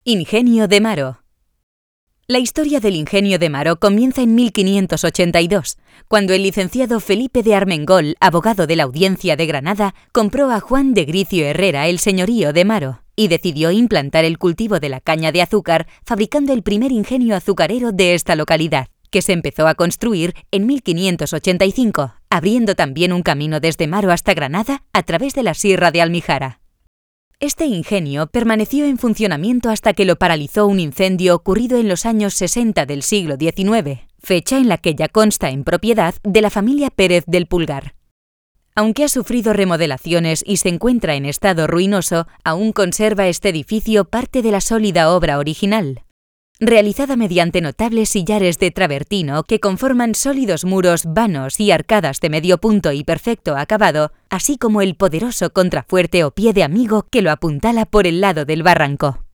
Ingenio de Maro. La historia del Ingenio de Maro comienza en 1582, cuando el licenciado Felipe de Armengol, abogado de la Audiencia de Granada, compró a Juan de Gricio Herrera el señorío de Maro y decidió implantar el cultivo de la caña de azúcar, fabricando el primer ingenio azucarero de esta localidad, que se empezó a construir en 1585, abriendo también un camino desde Maro hasta Granada a través de la Sierra de Almijara. Este ingenio permaneció en funcionamiento hasta que lo paralizó un incendio ocurrido en los años 60 del siglo XIX, fecha en la que ya consta en propiedad de la familia Pérez del Pulgar. Aunque ha sufrido remodelaciones y se encuentra en estado ruinoso, aún conserva este edificio parte de la sólida obra original, realizada mediante notables sillares de travertino que conforman sólidos muros vanos y arcadas de medio punto y perfecto acabado, así como el poderoso contrafuerte o pie de amigo que lo apuntala por el lado del barranco.